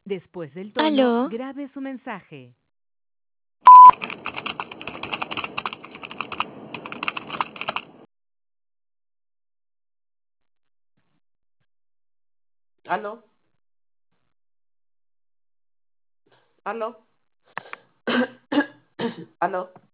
Después del tono, Aló, grabe su mensaje. Aló, aló, aló.